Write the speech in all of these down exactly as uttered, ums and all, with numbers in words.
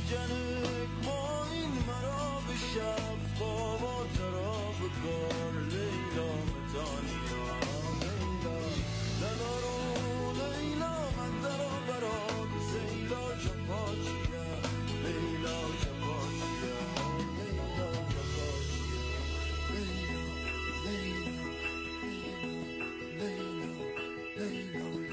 جنک ما این مرا به شفا و ترا بکار لیلا متانیا لیلا لیلا رو لیلا من درا برات زیلا جپاچیا لیلا جپاچیا لیلا جپاچیا لیلا لیلا لیلا لیلا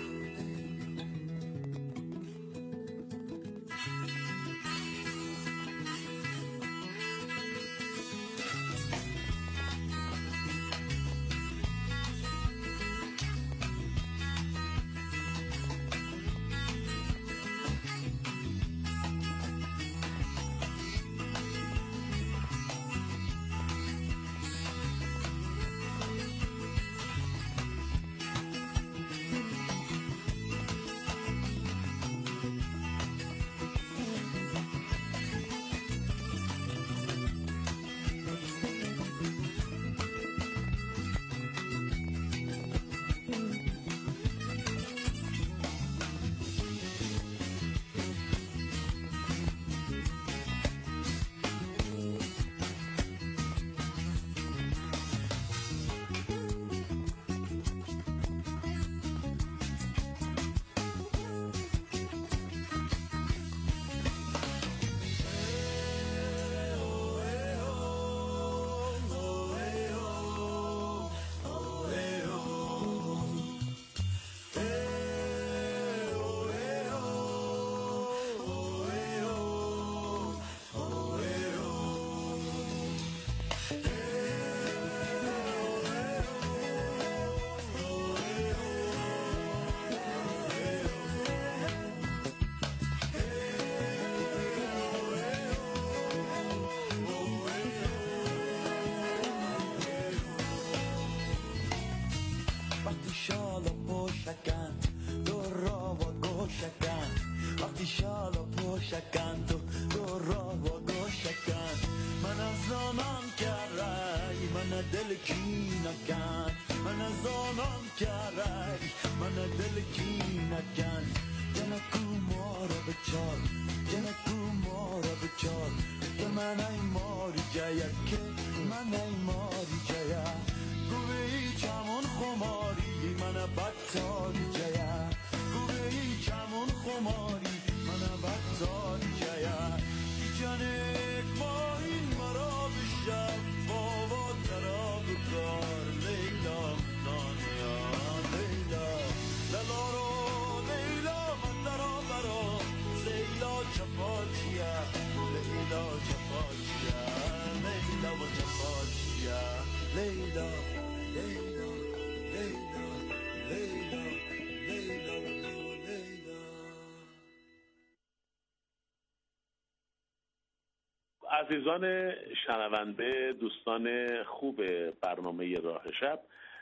عزیزان شنونده، دوستان خوب برنامه راه شب،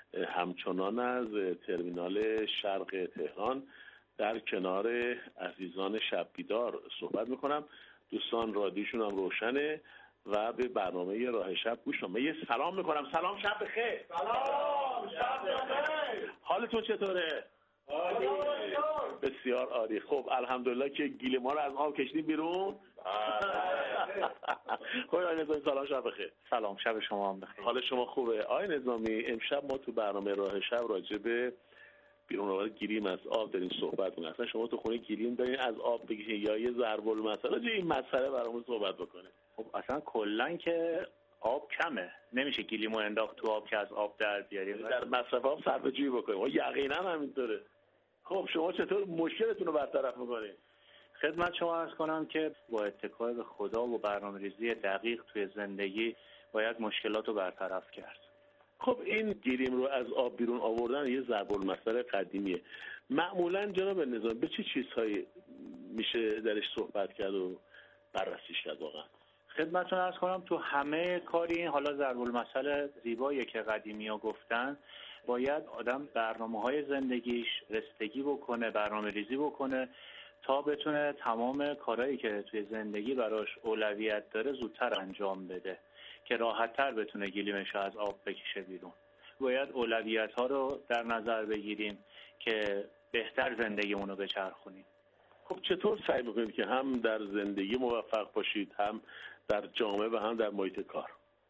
همچنان از ترمینال شرق تهران در کنار عزیزان شب بیدار صحبت میکنم. دوستان رادیوشون هم روشنه و به برنامه راه شب گوش کنم. من یه سلام میکنم. سلام، شب بخیر. سلام، شب بخیر. حالتون چطوره؟ عالی. بسیار عالی. خب الحمدلله که گیل ما رو از آب کشیدیم بیرون. خب آقای نظامی سلام، شب بخیر. سلام، شب شما هم بخیر. حال شما خوبه؟ آقای نظامی امشب ما تو برنامه راه شب راجع به بیرون آوردن گیلیم از آب داریم صحبت می‌کنیم. اصلا شما تو خونه گیلیم دارین از آب بگیرین یا یه ضرب المثل راجع این مسئله برامون صحبت بکنه؟ خب اصلا کلا که آب کمه، نمیشه گیلیمو انداخت تو آب که از آب در بیاریم، در مصرف آب صرفه‌جویی بکنیم. و یقینا همینطوره. خب شما چطور مشکلتون رو برطرف می‌کنید؟ خدمت شما عرض کنم که با اتکای به خدا و برنامه‌ریزی دقیق توی زندگی باید مشکلات رو برطرف کرد. خب این گیلیم رو از آب بیرون آوردن یه ضرب المثل قدیمیه. معمولا جناب نظام به چه چیزهایی میشه درش صحبت کرد و بررسیش کرد واقعا؟ خدمتتون عرض کنم تو همه کاری، حالا ضرب المثل زیبایی که قدیمی‌ها گفتن، باید آدم برنامه‌های زندگیش رستگی بکنه، برنامه‌ریزی بکنه تا بتونه تمام کارهایی که توی زندگی براش اولویت داره زودتر انجام بده که راحت‌تر بتونه گلیمش از آب بکشه بیرون. باید اولویت‌ها رو در نظر بگیریم که بهتر زندگیمون رو بچرخونیم. خب چطور سعی میکنید که هم در زندگی موفق باشید، هم در جامعه و هم در محیط کار؟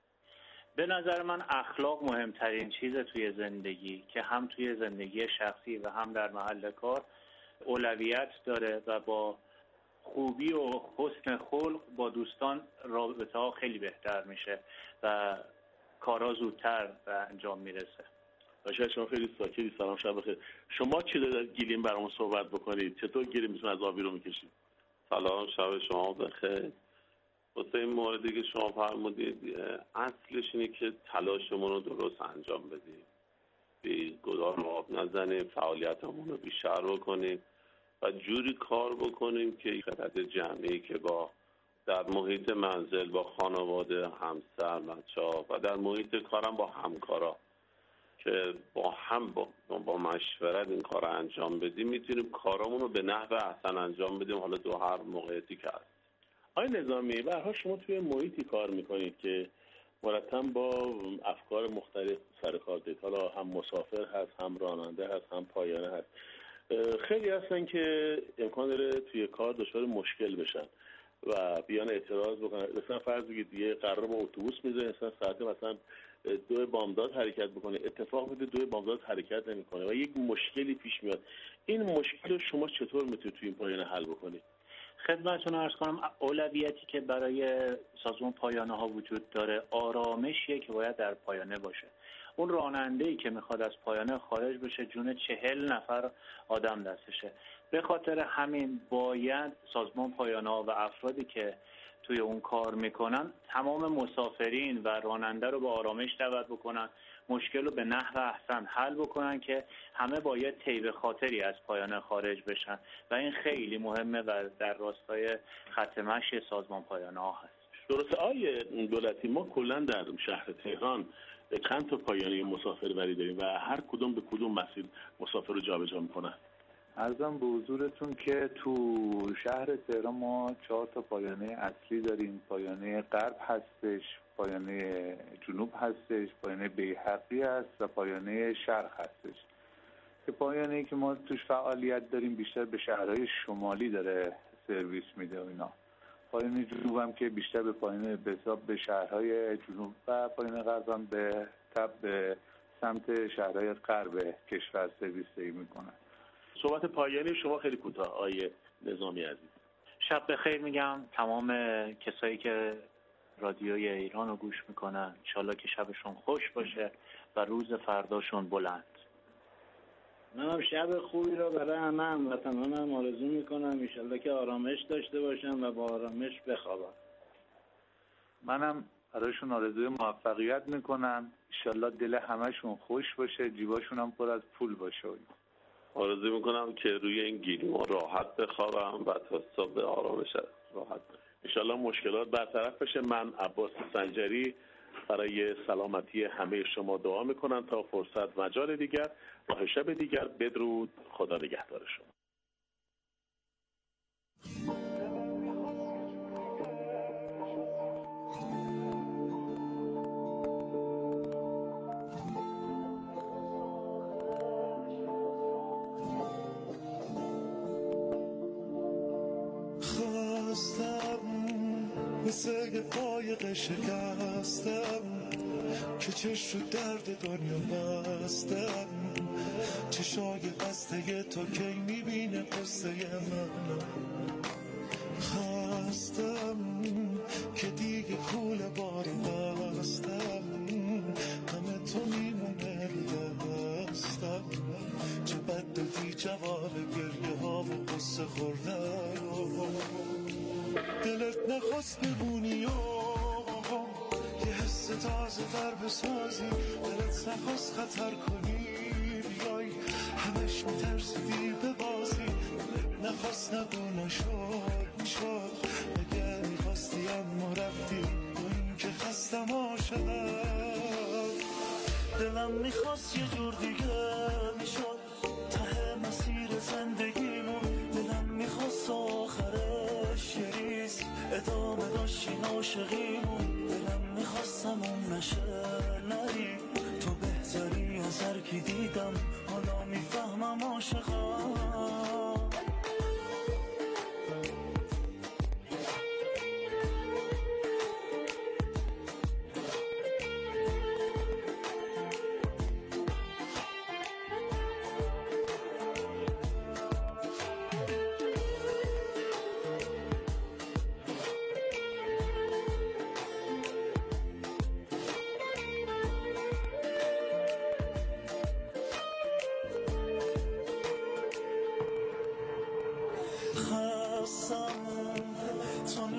به نظر من اخلاق مهمترین چیزه توی زندگی که هم توی زندگی شخصی و هم در محل کار اولویت داره و با خوبی و حسن خلق با دوستان رابطه ها خیلی بهتر میشه و کارها زودتر به انجام میرسه. باشه، شما خیلی ساکتی. سلام، شب بخیر. شما چی دارید گیلیم برامون صحبت بکنید؟ چطور گیلیم میتونه از آبی رو میکشید؟ سلام، شب شما بخیر. واسه این موردی که شما فرمودید اصلش اینه که تلاشمون رو درست انجام بدیم، بی گدار رو آب نزنیم، فعالیتمون رو بیشتر بکنیم و جوری کار بکنیم که خرد جمعی که با در محیط منزل با خانواده، همسر، بچه‌ها و در محیط کارم با همکارا که با هم با, با مشورت این کار رو انجام بدیم میتونیم کارامون رو به نحو احسن انجام بدیم، حالا دو هر موقعیتی که هست. آقای نظامی، به هر حال شما توی محیطی کار میکنید که مرتب با افکار مختلف سر کار دارید، حالا هم مسافر هست، هم راننده هست، هم پایانه هست. خیلی هستن که امکان داره توی کار دچار مشکل بشن و بیان اعتراض بکنن. مثلا فرض بگید دیگه قرار با اتوبوس میذاره، مثلا ساعت مثلا دو بامداد حرکت بکنه، اتفاق میفته دو بامداد حرکت نمیکنه و یک مشکلی پیش میاد. این مشکل رو شما چطور میتونید توی این پایانه حل بکنید؟ خدمتتون عرض کنم اولویتی که برای سازمان پایانه ها وجود داره آرامشیه که باید در پایانه باشه. اون راننده‌ای که میخواد از پایانه خارج بشه جون چهل نفر آدم دستشه. به خاطر همین باید سازمان پایانه ها و افرادی که توی اون کار میکنن تمام مسافرین و راننده رو به آرامش دعوت بکنن، مشکل رو به نحو احسن حل بکنن که همه باید طیب خاطری از پایانه خارج بشن و این خیلی مهمه و در راستای خط مشی سازمان پایانه ها هست. درسته. آیه دولتی، ما کلا در شهر تهران چند تا پایانه مسافربری داریم و هر کدوم به کدوم مسیر مسافر رو جابجا میکنن؟ عرضم به حضورتون که تو شهر تهران ما چهار تا پایانه اصلی داریم. پایانه غرب هستش، پایانه جنوب هستش، پایانه بیهقی هست و پایانه شرق هستش که پایانه‌ای که ما توش فعالیت داریم بیشتر به شهرهای شمالی داره سرویس میده و اینا. پایانه جنوب هم که بیشتر به پایانه به حساب به شهرهای جنوب و پایانه غرب هم به تب به سمت شهرهای غرب کشور سرویس دهی میکنن. صحبت پایانی شما خیلی کوتاه آیه نظامی عزیز. شب بخیر میگم تمام کسایی که رادیوی ایران رو گوش میکنن، انشالله که شبشون خوش باشه و روز فرداشون بلند. منم شب خوبی رو برای همه هموطنانم آرزو میکنم، انشالله که آرامش داشته باشن و با آرامش بخوابن. منم برایشون آرزوی موفقیت میکنم، انشالله دل همشون خوش باشه، جیباشون هم پر از پول باشه. آرزو میکنم که روی این گیلیم راحت بخوابم و تا صبح آرامش راحت. انشالله مشکلات برطرف بشه. من عباس سنجری برای سلامتی همه شما دعا میکنم تا فرصت مجال دیگر راه شب دیگر. بدرود، خدا نگهدار شما. مثل یه قایق شکستم که چشم رو درد دنیا بستم، چشای بسته تو کی میبینه قصه من. خستم که دیگه کوله بار بستم، همه تو میمونه دستم، چه بد دادی جواب گریه ها و قصه خورده رو. دلت نخواست بمونی و یه حس تازه در بسازی، دلت نخواست خطر کنی بیای، همش میترسیدی به بازی، دلت نخواست نگو نشد میشد، مگه میخواستی اما رفتی، با این که خستم عاشقم. دلم میخواست یه جور دیگه میشد ته مسیر زندگیمون، دلم میخواست آخرش یه ریز ادامه داشتین عاشقیمون، دلم میخواستم اون نشه نری، تو بهتری از هر کی دیدم، حالا میفهمم عاشقم.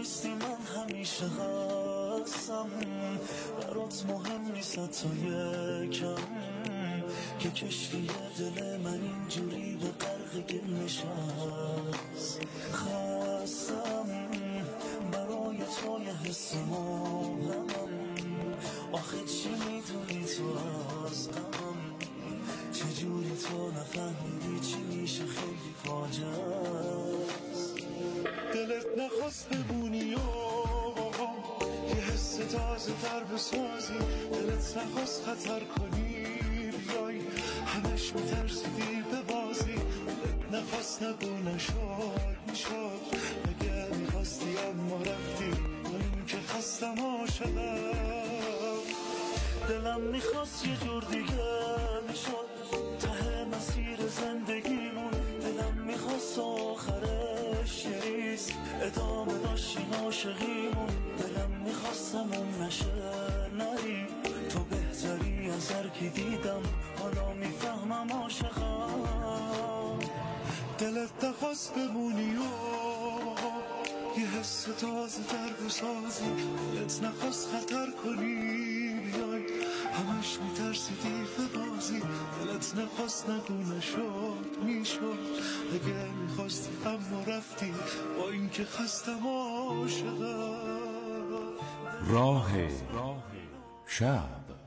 نیستی من همیشه هستم، برات مهم نیست تا یکم که کشتی دل من اینجوری به غرق گل نشست. خستم برای تو یه حس مبهمم، آخه چی میدونی تو از غمم، چجوری تو نفهمیدی چی میشه خیلی فاجعه‌ست. دلت نخواست بمونی و یه حس تازه تر بسازی، دلت نخواست خطر کنی بیای، همش میترسیدی به بازی، دلت نخواست نبو نشد میشد، اگه میخواستی اما رفتی، من که خستم عاشقم. دلم میخواست یه جور دیگه میشد ته مسیر زندگیمون، دلم میخواست آخرش یه ریز ادامه داشت این عاشقیمون، دلم میخواستم اون نشه نری، تو بهتری از هر کی دیدم، حالا میفهمم عاشقم. دلت نخواست بمونی و یه حس تازه تر بسازی، دلت نخواست خطر کنی بیای، همش میترسیدی به بازی، دلت نخواست نگو نشد میشد، اگه میخواستی اما رفتی، با این که خستم عاشقم. راه شب.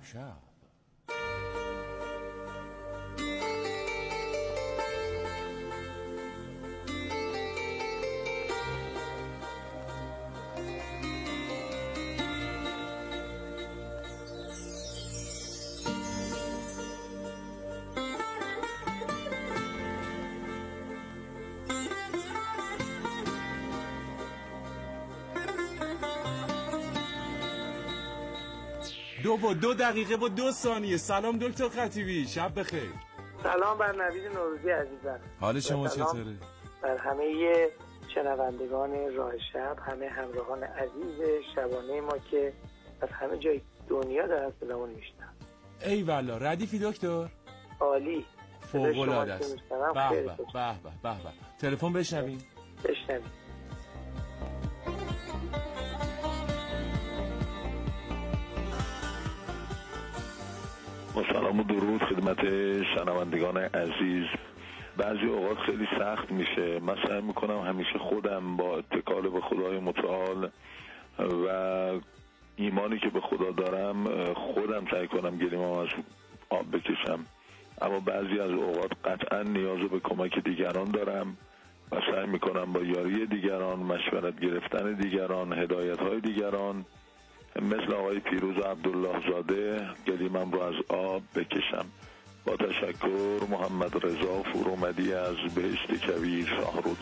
دو و دو دقیقه و دو ثانیه. سلام دکتر خطیبی، شب بخیر. سلام بر نوید نوروزی عزیزم. حال شما چطوره؟ بر همه شنوندگان راه شب، همه همراهان عزیز شبانه ما که از همه جای دنیا دارن صدامون میشنن. ای والا، ردیفی دکتر؟ عالی. فوق العاده است. به به به به به. تلفن بشنویم. بشنویم. با سلام و درود خدمت شنوندگان عزیز. بعضی اوقات خیلی سخت میشه، من سعی میکنم همیشه خودم با اتکال به خدای متعال و ایمانی که به خدا دارم خودم سعی کنم گلیمم از آب بکشم، اما بعضی از اوقات قطعا نیاز به کمک دیگران دارم و سعی میکنم با یاری دیگران، مشورت گرفتن دیگران، هدایت های دیگران مثل آقای پیروز عبدالله زاده گلیمم رو از آب بکشم. با تشکر، محمد رضا فرومدی از بهشت کویر شاهرود.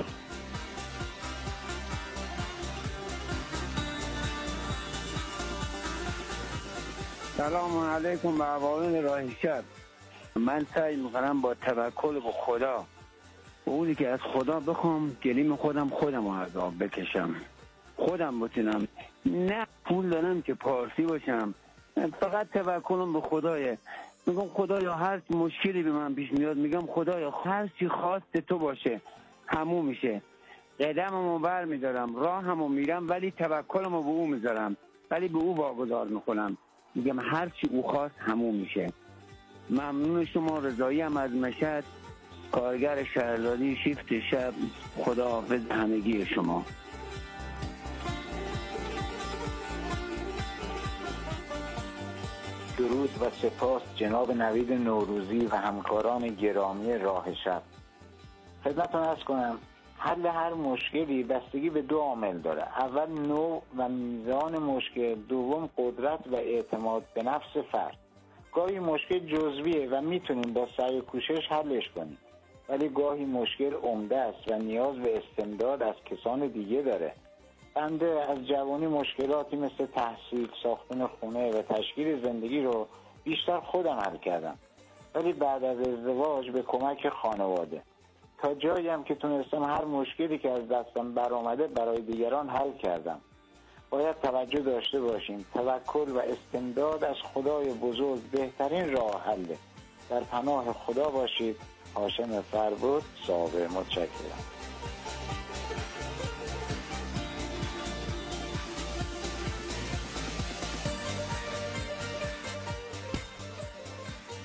سلام علیکم به عوامل راه شب. من سعی میکنم با توکل به خدا، اونی که از خدا بخوام گلیم خودم خودم رو از آب بکشم، خودم بتونم، نه پول دارم که پارسی باشم، فقط توکلم به خدایه. میگم خدایا هر مشکلی به من پیش میاد، میگم خدایا هر چی خواست تو باشه همون میشه. قدممو بر میدارم، راهمو میرم، ولی توکلمو به او میذارم، ولی به او واگذار میکنم، میگم هر چی او خواست همون میشه. ممنون شما. رضایی هم از مشهد، کارگر شهرداری شیفت شب. خداحافظ همگی شما. درود و سپاس جناب نوید نوروزی و همکاران گرامی راه شب. خدمتتون عرض کنم حل هر مشکلی بستگی به دو عامل داره. اول نوع و میزان مشکل، دوم قدرت و اعتماد به نفس فرد. گاهی مشکل جزویه و میتونیم با سعی و کوشش حلش کنیم، ولی گاهی مشکل عمده است و نیاز به استمداد از کسان دیگه داره. بنده از جوانی مشکلاتی مثل تحصیل، ساختن خونه و تشکیل زندگی رو بیشتر خودم حل کردم، ولی بعد از ازدواج به کمک خانواده تا جایی هم که تونستم هر مشکلی که از دستم برآمده برای دیگران حل کردم. باید توجه داشته باشیم توکل و استمداد از خدای بزرگ بهترین راه حله. در پناه خدا باشید. هاشم فربود، صابر. متشکرم.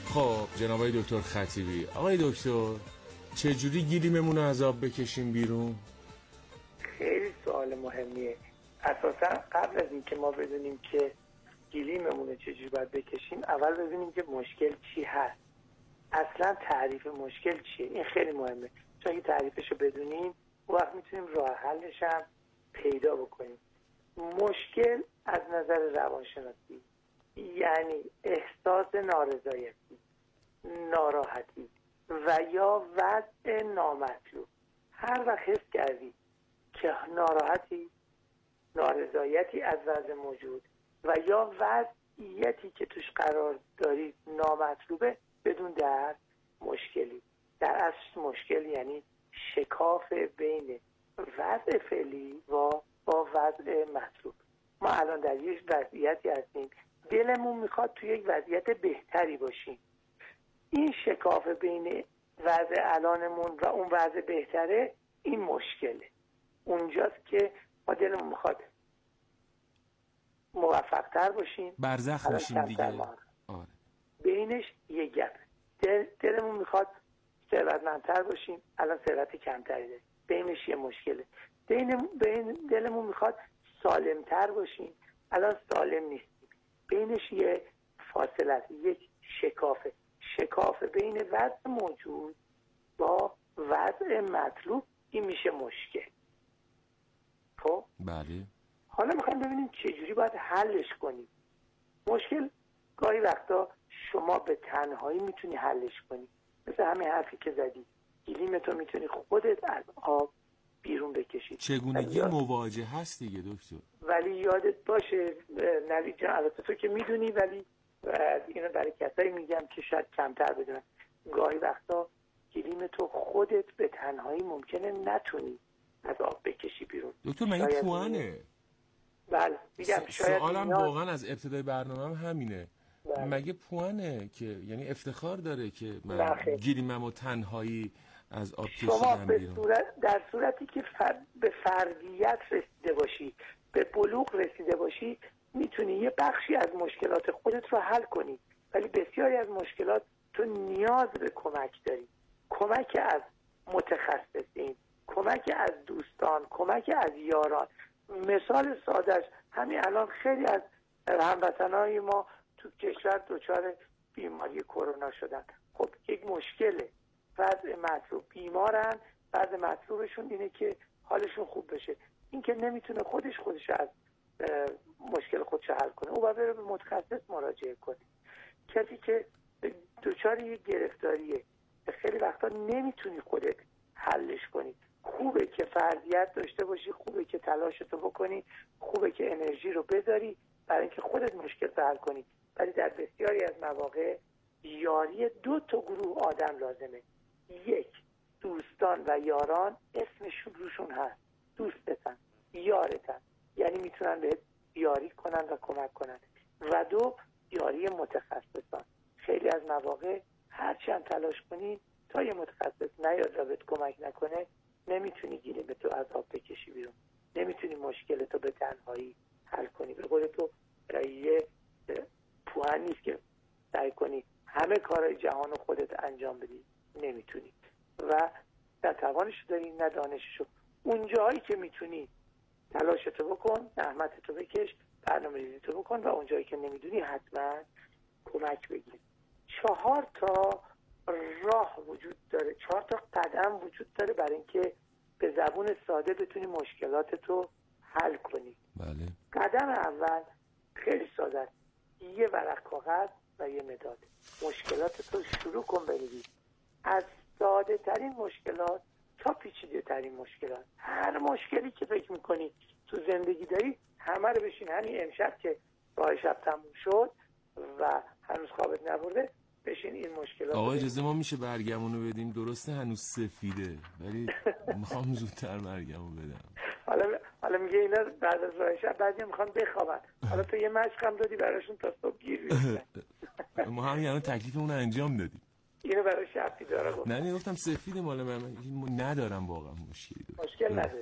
خب جناب آقای دکتر خطیبی، آقای دکتر چجوری گلیممون رو از آب بکشیم بیرون؟ خیلی سوال مهمیه. اساسا قبل از اینکه ما بدونیم که گلیممون رو چجوری باید بکشیم، اول ببینیم که مشکل چی هست. اصلا تعریف مشکل چیه؟ این خیلی مهمه، چون اگه تعریفش رو بدونیم اون وقت میتونیم راه حلش هم پیدا بکنیم. مشکل از نظر روانشناسی یعنی احساس نارضایتی، ناراحتی و یا وضع نامطلوب. هر وقت حس کردی که ناراحتی، نارضایتی از وضع موجود و یا وضعیتی که توش قرار داری نامطلوبه، بدون در مشکلی. در اصل مشکل یعنی شکاف بین وضع فعلی و با وضع مطلوب. ما الان در یک وضعیتی هستیم، دلمون میخواد توی یک وضعیت بهتری باشیم. این شکاف بین وضع الانمون و اون وضع بهتره، این مشکله. اونجاست که ما دلمون میخواد موفق تر باشیم، برزخ باشیم دیگه. آره. بینش یه گپ. دل دلمون میخواد ثروتمندتر باشیم، الان ثروت کمتری داریم، بینش یه مشکله. بین بین دلمون میخواد سالمتر باشیم، الان سالم نیستیم، بینش یه فاصله است، یک شکافه. شکاف بین وضع موجود با وضع مطلوب، این میشه مشکل. خب بله. حالا میخوایم ببینیم چجوری باید حلش کنیم. مشکل گاهی وقتا شما به تنهایی میتونی حلش کنی، مثل همین حرفی که زدی، گلیمتو میتونی خودت از آب بیرون بکشی. چگونگی مواجه هست دیگه دکتر. ولی یادت باشه نوید جان، البته تو که میدونی، ولی اینو برای کسایی میگم که شاید کمتر بدونن، گاهی وقتا گلیمتو خودت به تنهایی ممکنه نتونی از آب بکشی بیرون. دکتر مگه پوانه؟ بله میگم شاید. سوالم واقعا از ابتدای برنامه هم همینه. بله. مگه پوانه که یعنی افتخار داره که من گلیمم و تنهایی از آب کشیدم بیرون؟ شما صورت در صورتی که فر... به فردیت رسیده باشی، به بلوغ رسیده باشی، میتونی یه بخشی از مشکلات خودت رو حل کنی، ولی بسیاری از مشکلات تو نیاز به کمک داری. کمک از متخصصین، کمک از دوستان، کمک از یاران. مثال سادهش همین الان خیلی از هموطنهای ما تو کشور دچار بیماری کرونا شدن. خب یک مشکله، وضع مطلوب، بیمارن، وضع مطلوبشون اینه که حالشون خوب بشه. این که نمیتونه خودش خودش از مشکل خودش حل کنه، او باید بره به متخصص مراجعه کنه. کسی که دچار یک گرفتاریه، خیلی وقتا نمیتونی خودت حلش کنی. خوبه که فردیت داشته باشی، خوبه که تلاشتو بکنی، خوبه که انرژی رو بذاری برای اینکه خودت مشکل رو حل کنی، ولی در بسیاری از مواقع یاری دو تا گروه آدم لازمه. یک، دوستان و یاران، اسمشون روشون هست، دوستتن، یارتن، یعنی میتونن بهت یاری کنن و کمک کنن. و دو، یاری متخصصان. خیلی از مواقع هرچند تلاش کنی تا یه متخصص نیاد و بهت کمک نکنه، نمیتونی گلیمتو از آب بکشی بیرون، نمیتونی مشکلتو به تنهایی حل کنی. به قول تو یه پوهن نیست که سعی کنی همه کارهای جهان رو خودت انجام بدی، نمیتونی و نه توانشو داری نه دانششو. اون جایی که میتونی تلاشتو بکن، زحمتتو بکش، برنامه‌ریزیتو بکن، و اون جایی که نمیدونی حتما کمک بگیر. چهار تا راه وجود داره، چهار تا قدم وجود داره برای اینکه به زبون ساده بتونی مشکلاتتو حل کنی. بله. قدم اول خیلی ساده است، یه ورق کاغذ و یه مداد. مشکلاتتو شروع کن بنویس، از ساده ترین مشکلات تا پیچیده ترین مشکلات. هر مشکلی که فکر میکنی تو زندگی داری، همه رو بشین. همین امشب که راه شب تموم شد و هنوز خوابت نبرده، بشین این مشکلات. آقا اجازه ما میشه برگمونو بدیم؟ درسته هنوز سفیده، ولی میخوام زودتر برگمون بدم. حالا حالا میگه اینا بعد از راه شب بعضی میخوان بخوابن، حالا تو یه مشق هم دادی براشون تا صبح گیر بیارن. ما هم یعنی تکلیفمون انجام دادیم. اینو برای شب داره گفتم. نه گفتم سفید مال من ندارم واقعا مشکلی داره. مشکل نداری.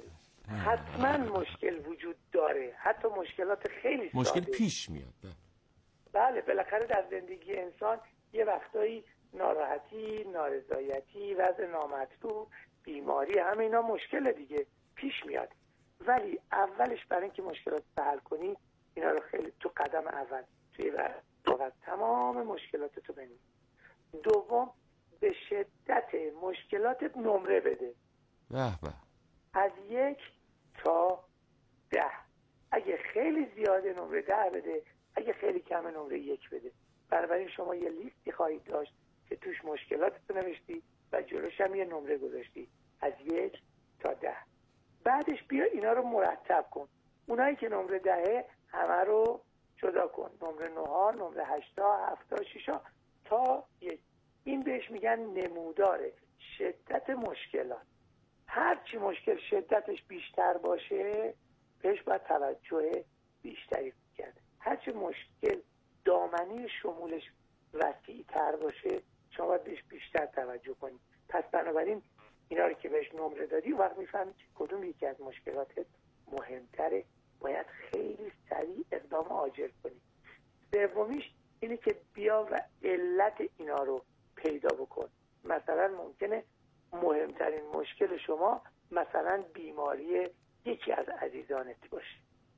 حتما مشکل وجود داره، حتی مشکلات خیلی ساده. مشکل پیش میاد. بله بالاخره در زندگی انسان یه وقتایی ناراحتی، نارضایتی، وضع نامطلوب، بیماری، همه اینا مشکل دیگه پیش میاد. ولی اولش برای اینکه مشکلات رو حل کنی اینا رو خیلی تو قدم اول توی وقت تمام مشکلاتتو بنویس. دوم، به شدت مشکلاتت نمره بده. به به. از یک تا ده. اگه خیلی زیاده نمره ده بده، اگه خیلی کم نمره یک بده. بنابراین شما یه لیستی خواهید داشت که توش مشکلاتتو نوشتی و جلوش هم یه نمره گذاشتی از یک تا ده. بعدش بیا اینا رو مرتب کن. اونایی که نمره دهه همه رو جدا کن. نمره نه‌ها، نمره هشتا، هفتا، شیشا تا یک. این بهش میگن نمودار شدت مشکلات. هر چی مشکل شدتش بیشتر باشه بهش باید توجه بیشتری کرد. هر چی مشکل دامنه شمولش وسیع تر باشه شما باید بهش بیشتر توجه کنید. پس بنابراین اینا رو که بهش نمره دادی وقت میفهمی که کدوم یکی از مشکلاتت مهمتره، باید خیلی سریع اقدام عاجل کنی. سومیش اینه که بیا و علت اینا رو پیدا بکن. مثلا ممکنه مهمترین مشکل شما مثلا بیماری یکی از عزیزانت باشه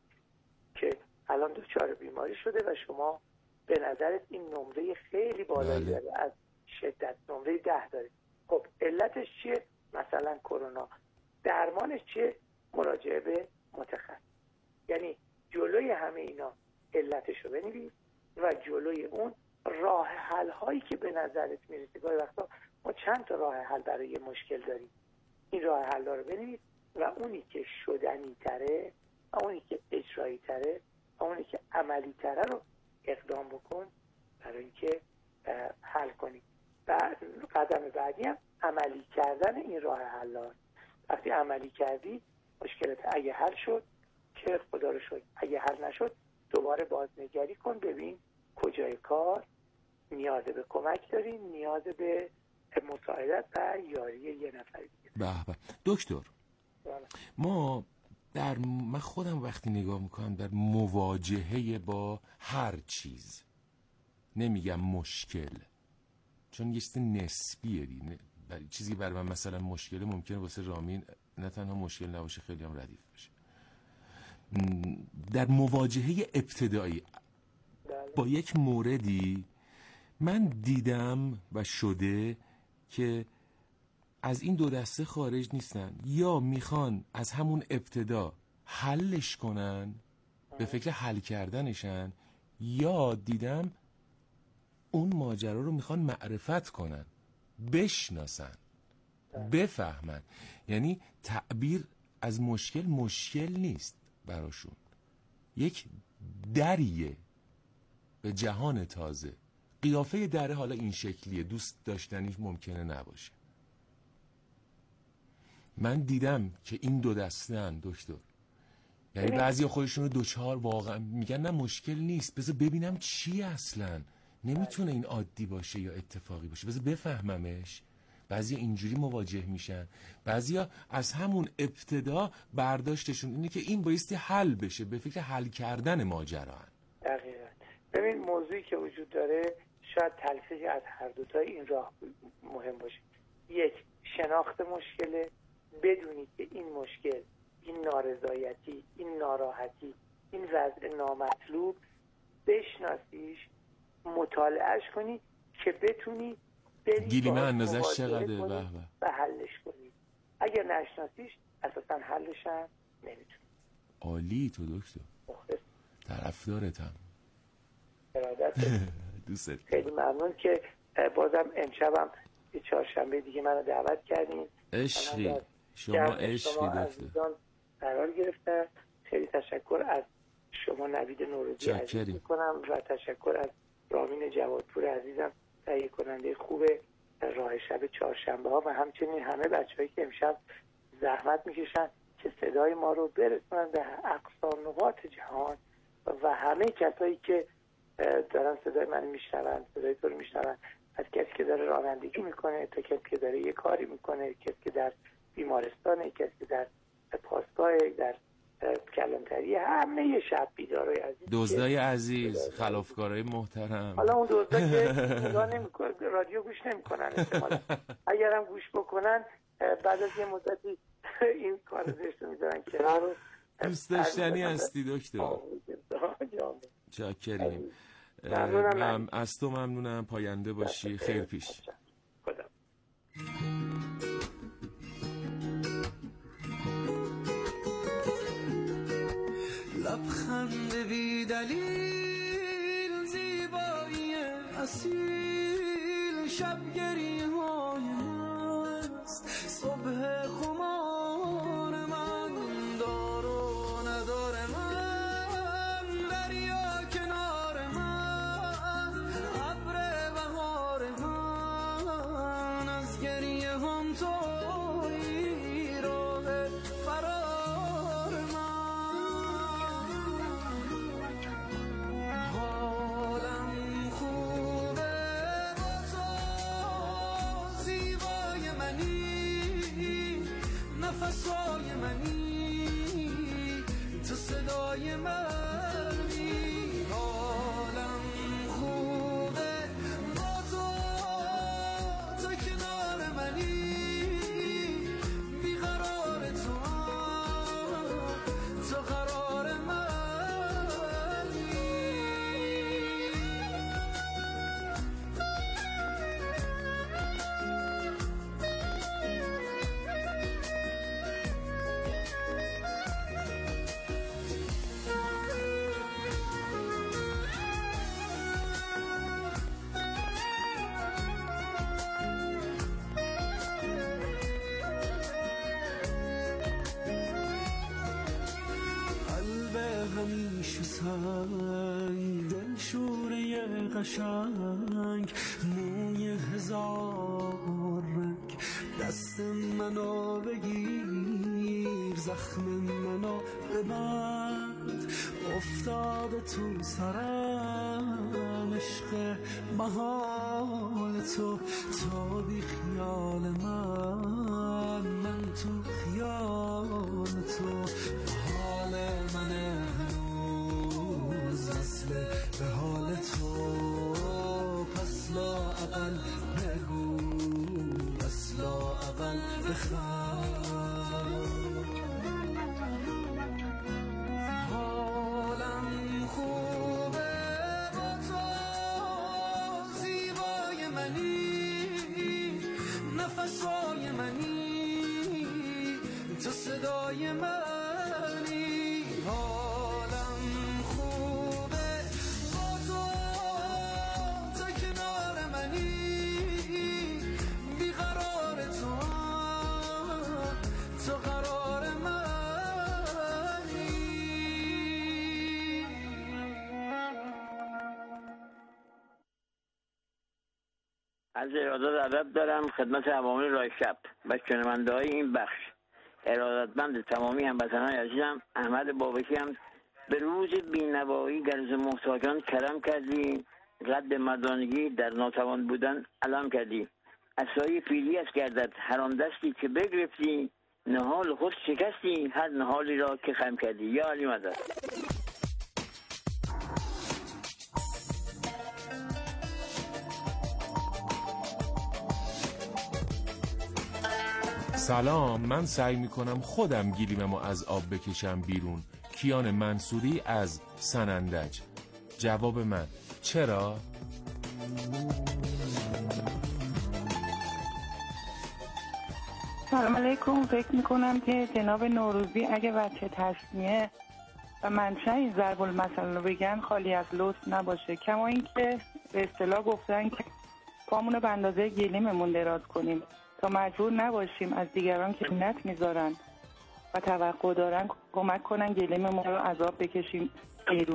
که الان دچار بیماری شده و شما به نظرت این نمره خیلی بالایی داره، از شدت نمره ده داره. خب علتش چیه؟ مثلا کرونا. درمانش چیه؟ مراجعه به متخصص. یعنی جلوی همه اینا علتش رو بنویس و جلوی اون راه حل هایی که به نظرت میرسه. گاهی وقتا ما چند تا راه حل برای مشکل داریم. این راه حل ها رو بنویس و اونی که شدنی تره و اونی که اجرایی تره و اونی که عملی تره رو اقدام بکن برای اینکه حل کنی. بعد قدم بعدی هم عملی کردن این راه حل ها. وقتی عملی کردی مشکلت اگه حل شد که خدا رو شد، اگه حل نشد دوباره بازنگری کن ببین کجای کار نیاز به کمک داریم، نیاز به مساعدت و یاری یه نفر دیگه. به به. دکتر ما در من خودم وقتی نگاه میکنم در مواجهه با هر چیز، نمیگم مشکل چون یه چیز نسبیه دی. چیزی برای من مثلا مشکل ممکنه واسه رامین نه تنها مشکل نباشه خیلی هم ردیف بشه. در مواجهه ابتدایی با یک موردی من دیدم و شده که از این دو دسته خارج نیستن، یا میخوان از همون ابتدا حلش کنن به فکر حل کردنشن، یا دیدم اون ماجرا رو میخوان معرفت کنن، بشناسن، بفهمن. یعنی تعبیر از مشکل مشکل نیست براشون، یک دریه به جهان تازه. قیافه دره حالا این شکلیه، دوست داشتنیش ممکنه نباشه. من دیدم که این دو دسته‌ان دکتر، یعنی بعضی خودشون رو دوچار واقعا میگن نه مشکل نیست، بذار ببینم چی اصلا، نمیتونه این عادی باشه یا اتفاقی باشه، بذار بفهممش. بعضی اینجوری مواجه میشن، بعضیا از همون ابتدا برداشتشون اینه که این بایستی حل بشه، به فکر حل کردن ماجرا هن. دقیقاً. ببین موضوعی که وجود داره شاید تلفیقی از هر دوتا این راه مهم باشه. یک، شناخت مشکله، بدونی که این مشکل، این نارضایتی، این ناراحتی، این وضع نامطلوب بشناسیش، مطالعهش کنی که بتونی گیلیمه اندازش چقدره و حلش کنی. اگر نشناسیش اساسا حلش هم نمیتونی. عالی تو دکتر، طرفدارتم. دوست خیلی ممنون که بازم امشبم یه چهارشنبه دیگه منو دعوت کردین. عشقی شما، عشقی دکتر. قرار گرفتن. خیلی تشکر از شما نوید نوروزی عزیز میکنم و تشکر از رامین جوادپور عزیزم، تهیه کننده خوب راه شب چهارشنبه ها، و همچنین همه بچه‌هایی که امشب زحمت میکشن که صدای ما رو برسونن به اقصا نقاط جهان و همه کسایی که دارن صدای من میشنون، صدای تو رو میشنون، از کسی که داره رانندگی میکنه تا کسی که داره یه کاری میکنه، کسی که در بیمارستانه، کسی که در پاسگاه، در کلانتری همه شب بیدارای عزیز، دزدای عزیز، خلافکارای محترم. حالا اون دزدا که نگاه نمی‌کنن، رادیو گوش نمی‌کنن احتمالاً، اگرم گوش بکنن بعد از یه مدتی این کار زشت رو می‌ذارن کنار. دوست داشتنی هستی دکتر. چاکریم. من از تو ممنونم. پاینده باشی. خیر پیش. خدا. لبخند بی دلیل، زیبایی اصیل، شبگری های مست، صبح خمار من، دار و ندار من، دریا کنار من، ابر بهار من، از گریه هم تویی راه فرار من. حالم خوبه با تو، زیبای منی، نفسای منی، تو صدای منی. حالم خوبه با تو، تو کنار منی، بیقرار تو، تو قرار منی. قلب همیشه سنگ، دل شوره قشنگ، موی هزار رنگ، دست منو بگیر، زخم منو ببند، افتاده تو سرم عشق محال تو، تو بی خیال من، من تو خیال تو. حال من هنوز مثل به حال تو، پس لا اقل بگو، پس لا اقل بخند. حالم خوبه با تو، زیبای منی، نفسای منی، تو صدای منی. حالم خوبه با تو، تو کنار منی، بیقرار تو، تو قرار منی. از ارادت ادب دارم خدمت عوامل راه شب و شنونده‌های این بخش. ارادتمند تمامی هموطنان عزیزم. احمد بابکی هم. به روز بینوایی گرز محتاجان کرم کردی، قد مردانگی در ناتوان بودن علم کردی. عصای پیلی از گردد هر آن دستی که بگرفتی، نهال خود شکستی هر نهالی را که خم کردی. یا علی مدد. سلام، من سعی میکنم خودم گلیممو از آب بکشم بیرون. کیان منصوری از سنندج. جواب من چرا؟ سلام علیکم. فکر میکنم که جناب نوروزی اگه بچه تصمیه و منشأ این ضرب المثل رو بگن خالی از لطف نباشه، کما اینکه به اصطلاح گفتن که پامونو به اندازه گلیممون دراز کنیم تا مجبور نباشیم از دیگران که منت میذارن و توقع دارن کمک کنن گلیممون رو از آب بکشیم بیرون.